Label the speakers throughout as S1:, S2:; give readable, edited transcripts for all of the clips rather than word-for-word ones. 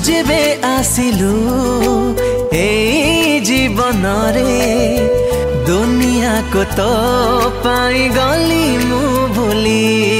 S1: जेबे आसिलु ए जीवन रे दुनिया को तो पाई गली मु भूली।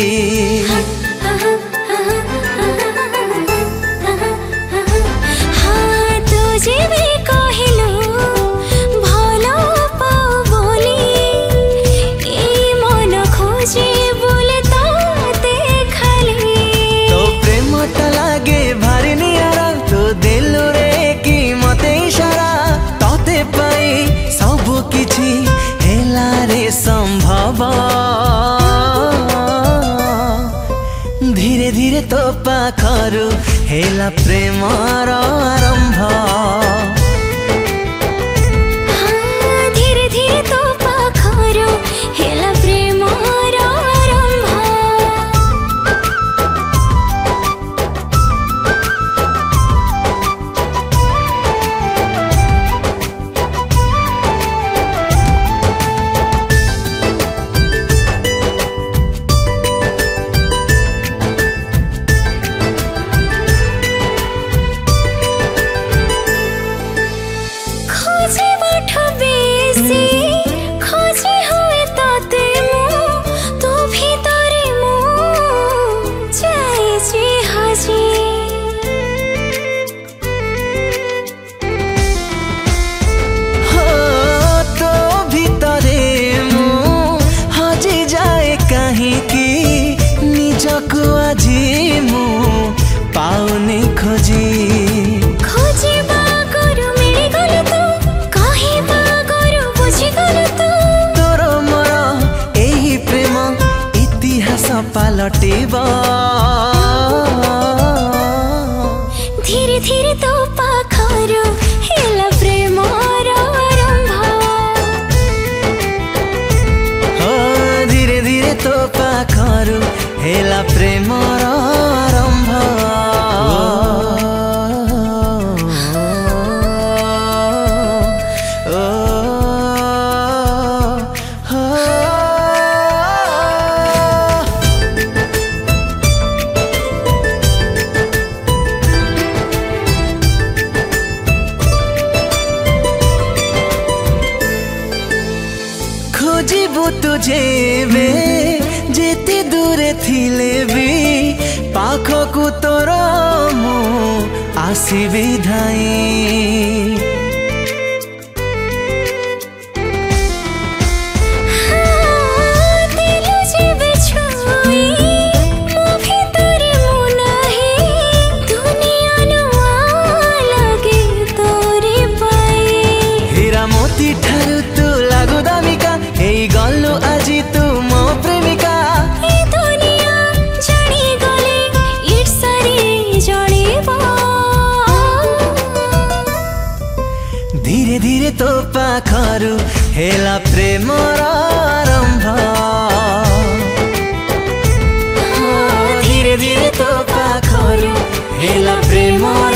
S1: धीरे धीरे तो पाखरु हेला प्रेमर आरंभ।
S2: धीरे धीरे तो पाखरु हेला प्रेमर आरंभ।
S1: पाउने खोजी
S2: खोजी बागरु मिली गल तू कहीं बागरु बुझी गल तू
S1: तोर मोर एही प्रेम इतिहास पालटिबा।
S2: धीरे धीरे तो पाखरु हेला प्रेमर आरंभ।
S1: धीरे धीरे तो पाखरु हेला प्रेमर आरंभ। खोजिबु तुझे बे जेते दूरे थिले भी पाखकु तोर मु आसिबि धाई। हीरा मोती ठारू तू लागु दामिका एई गल्लु आजी तू मो प्रेमिका।
S2: ए दुनिया जानी गले ईर्षारे जळिबो।
S1: धीरे धीरे तो पाखरु हेला प्रेमर आरंभ। धीरे धीरे तो पाखरु हेला प्रेमर